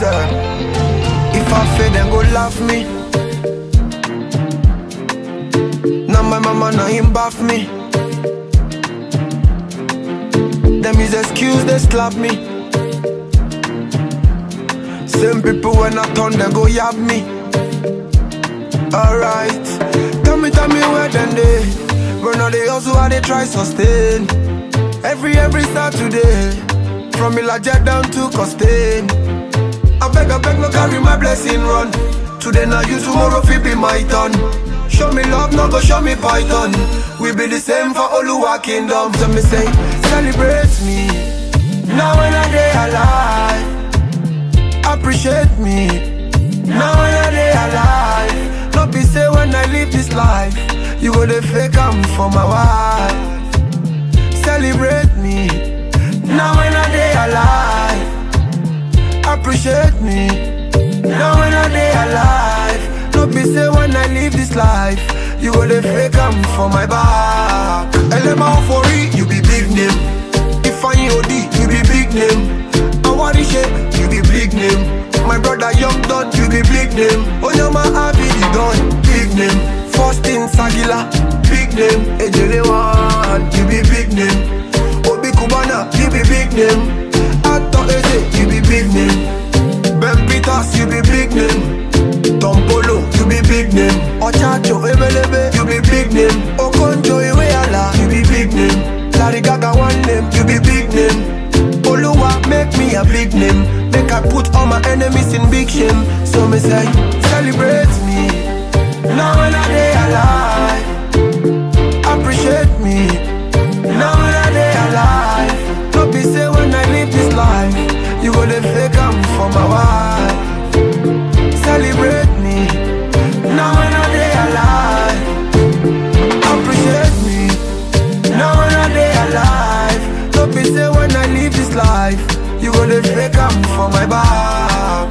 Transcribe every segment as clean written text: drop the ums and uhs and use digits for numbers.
deserve. If I fail, then go laugh me. Now my mama, now him bath me. Them is excuse, they slap me. Same people when I turn, they go yab me. Alright, tell me where then they. When all they also how they try sustain. Every Saturday, from Ilaja down to Costain. I beg, no carry my blessing run. Today now you, tomorrow fi be my turn. Show me love, no go show me python. We be the same for Oluwa kingdom. So me say, celebrate me. Now when I day alive, appreciate me. Now when I day alive, no be say when I live this life, you go the fake I'm for my wife. Celebrate me. Now when I day alive, appreciate me. Now when I day alive, no be say when I live this life, you go the fake I'm for my back. LMA for it, you be big name. If I OD, you be big name. Awarishe, you be big name. My brother Young Don, you be big name. Onyama Abi the Don, big name. First in Sagila, big name. Ejelewan, you be big name. Obi Kubana, you be big name. Ato Eze, you be big name. Ben Peters, you be big name. Tom Polo, you be big name. Ochacho Ebelebe, you be big name. Okonjo Iweala, you be big name. Larry Gaga one name, you be big name. Oluwa make me a big name. Make I put all my enemies in big shame. So me say, celebrate me. Now when I day alive, appreciate me. Now when I day alive, don't be say when I live this life, you go the fake I'm for my wife. Celebrate me. Now when I day alive, appreciate me. Now when I day alive, don't be say when I live this life, you go the fake I'm for my back.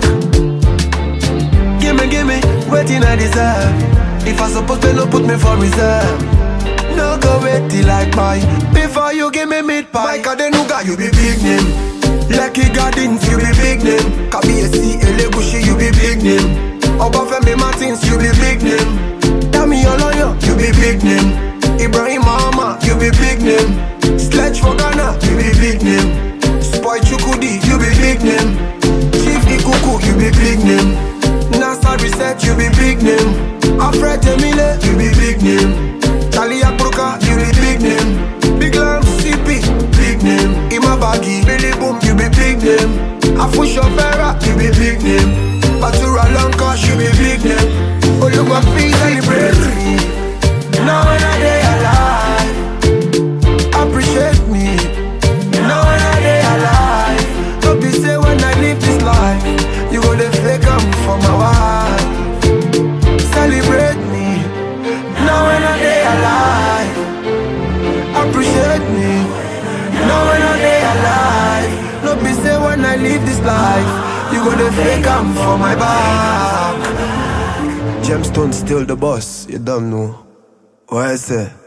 Give me, waiting I deserve. If I suppose they no put me for reserve. No go wait till I buy. Before you give me meat pie. Mike Adenuga, you be big name. Lucky Gardens, you be big name. Kabiesi Elegushi, you be big name. Obafemi Martins, you be big name. Dami Oloyo, you be big name. Ibrahim Mahama, you be big name. Sledge for Ghana, you be big name. Spoy Chukudi, you be big name. Chief Ikuku, you be big name. NASA Research, you be big name. Alfred Emile, you be big name. Charlie Akruka, you be big name. Big Lam CP, big name. Imabagi, Billy Boom, you be big name. Afusho Vera, you be big name. Batura Lanka, you be big name. Oluwa please celebrate me. Now when I day alive, appreciate me. Now when I day alive, don't be say when I live this life, you go the fake I'm for my wife. Celebrate me. Now when I day alive, appreciate me. Now when I day alive, don't be say when I live this life, you go the fake I'm for my back. Gemstone still the boss, you don't know. What I say?